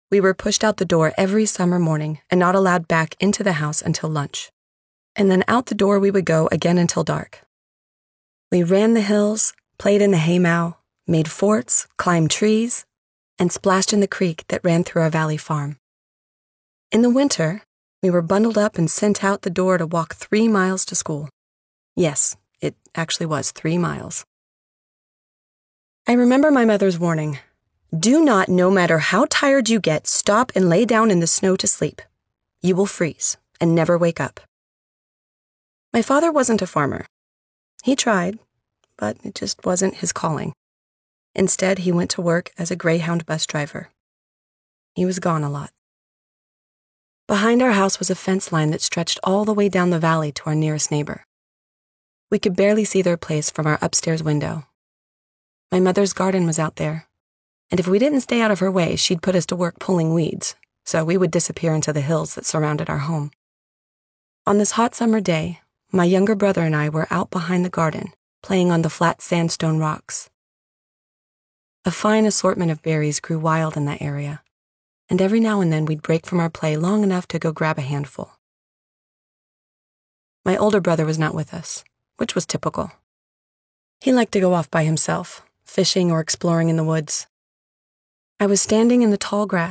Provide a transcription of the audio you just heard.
We were pushed out the door every summer morning and not allowed back into the house until lunch. And then out the door we would go again until dark. We ran the hills, played in the haymow, made forts, climbed trees, and splashed in the creek that ran through our valley farm. In the winter, we were bundled up and sent out the door to walk 3 miles to school. Yes, it actually was 3 miles. I remember my mother's warning. Do not, no matter how tired you get, stop and lay down in the snow to sleep. You will freeze and never wake up. My father wasn't a farmer. He tried, but it just wasn't his calling. Instead, he went to work as a Greyhound bus driver. He was gone a lot. Behind our house was a fence line that stretched all the way down the valley to our nearest neighbor. We could barely see their place from our upstairs window. My mother's garden was out there, and if we didn't stay out of her way, she'd put us to work pulling weeds, so we would disappear into the hills that surrounded our home. On this hot summer day, my younger brother and I were out behind the garden, playing on the flat sandstone rocks. A fine assortment of berries grew wild in that area, and every now and then we'd break from our play long enough to go grab a handful. My older brother was not with us, which was typical. He liked to go off by himself, fishing or exploring in the woods. I was standing in the tall grass,